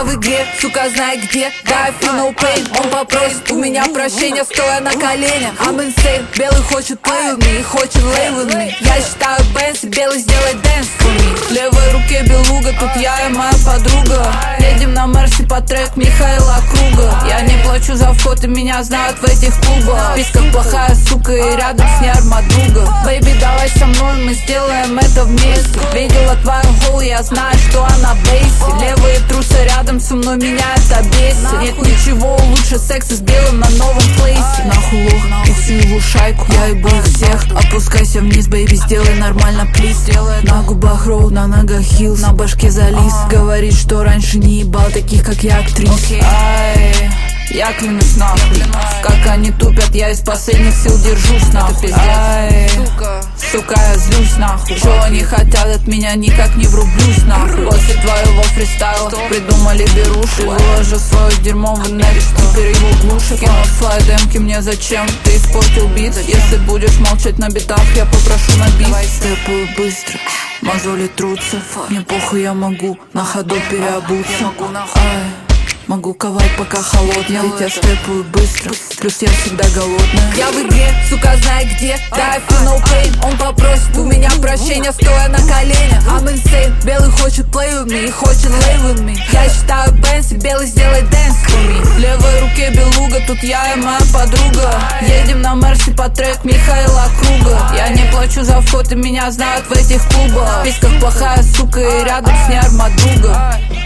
Я в игре, сука, знай где. Да, I feel no pain. Он попросит у меня прощения, стоя на коленях. I'm insane, белый хочет play with me и хочет lay with me. Я считаю Бенс, белый сделай dance for me. В левой руке белуга, тут я и моя подруга. Едем на Мерси по трек Михаила Круга. Я не плачу за вход и меня знают в этих клубах. В списках плохая сука и рядом с ней армадруга. Бэйби, давай со мной, мы сделаем это вместе. Видела твою гол, я знаю, что она бейси. Левые трусы рядом со мной, меня это бесит. Нет ничего лучше секса с белым на новом плейсе. Нахуй лох и всю его шайку, я ебу их всех. Опускайся вниз, бэйби, сделай нормально, плиз. На губах роу, на ногах хилс, на башке зализ. Говорит, что раньше не ебал таких, как я, актрис. Ай, я клянусь нахуй, как они тупят, я из последних сил держусь нахуй. Ай, сука, я злюсь нахуй. Чё они хотят от меня, никак не врублюсь нахуй. После твоего фристайла придумали беруши. Выложу свое дерьмо в инет, теперь его глушат. Кинут слайд демки, мне зачем? Ты испортил бит. Если будешь молчать на битах, я попрошу на бит. Степаю быстро, мозоли трутся. Мне похуй, я могу на ходу переобуться. Ай, могу ковать, пока холодный. Ведь я степаю быстро, плюс я всегда голодная. Я в игре, сука, знай где. Да, I feel no pain. Он попросит у меня прощения, стоя на коленях. I'm insane, белый хочет play with me и хочет lay with me. Я считаю Бенси, белый сделай dance for me. В левой руке белуга, тут я и моя подруга. Едем на Мерси по трек Михаила Круга. Я не плачу за вход и меня знают в этих клубах. В списках плохая сука и рядом с ней армадруга.